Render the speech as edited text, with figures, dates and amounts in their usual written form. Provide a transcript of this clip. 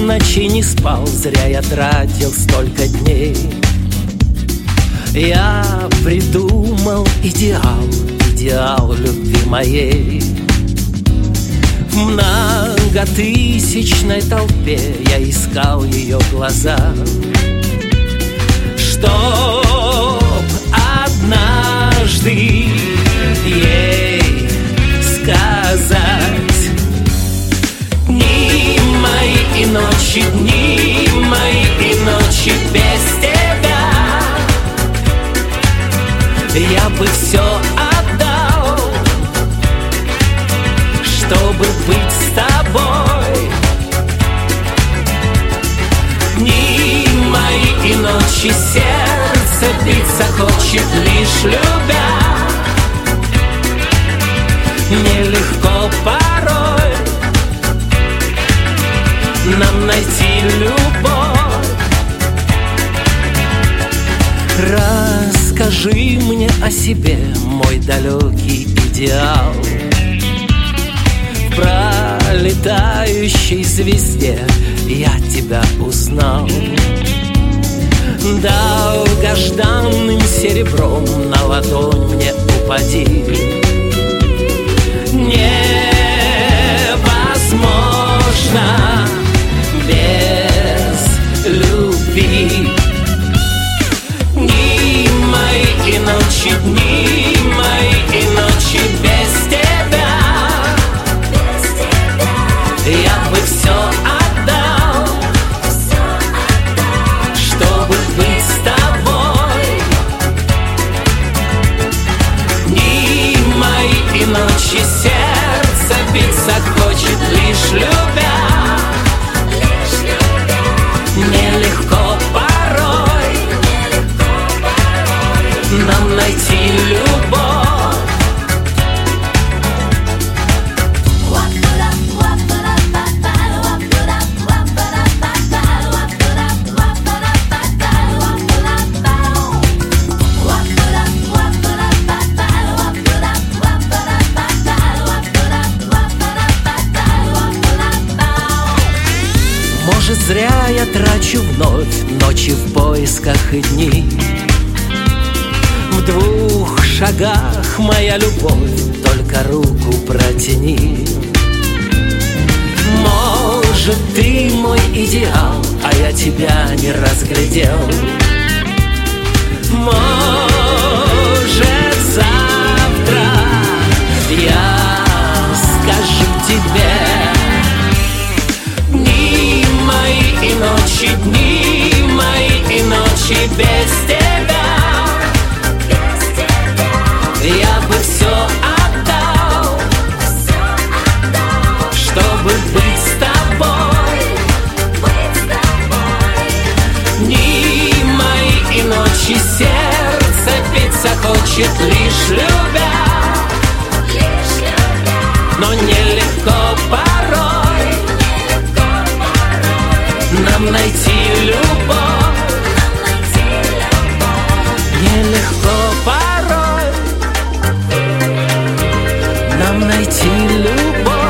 ночей не спал, зря я тратил столько дней. Я придумал идеал, идеал любви моей. В многотысячной толпе я искал ее глаза, чтоб однажды ей сказать: дни мои и ночи, дни мои и ночи без тебя я бы все отдал, чтобы быть с тобой. Дни мои и ночи, сердце биться хочет, лишь любя. Нелегко порой нам найти любовь. Расскажи мне о себе, мой далекий идеал. В пролетающей звезде я тебя узнал. Долгожданным серебром на ладонь мне упади. Невозможно без любви. Дни мои и ночи, дни мои и ночи без тебя я бы все отдал, чтобы быть с тобой. Дни мои и ночи, сердце биться хочет, лишь любя. Нелегко порой нам найти любовь. Может, зря я трачу вновь ночи в поисках и дни. В 2 шагах моя любовь, только руку протяни. Может, ты мой идеал, а я тебя не разглядел. Может, завтра я скажу тебе: дни мои и ночи, дни мои и ночи без тебя я бы все отдал, чтобы быть с тобой. Дни мои и ночи, сердце биться хочет, лишь любя. Но нелегко порой нам найти любовь. Нелегко порой нам найти любовь.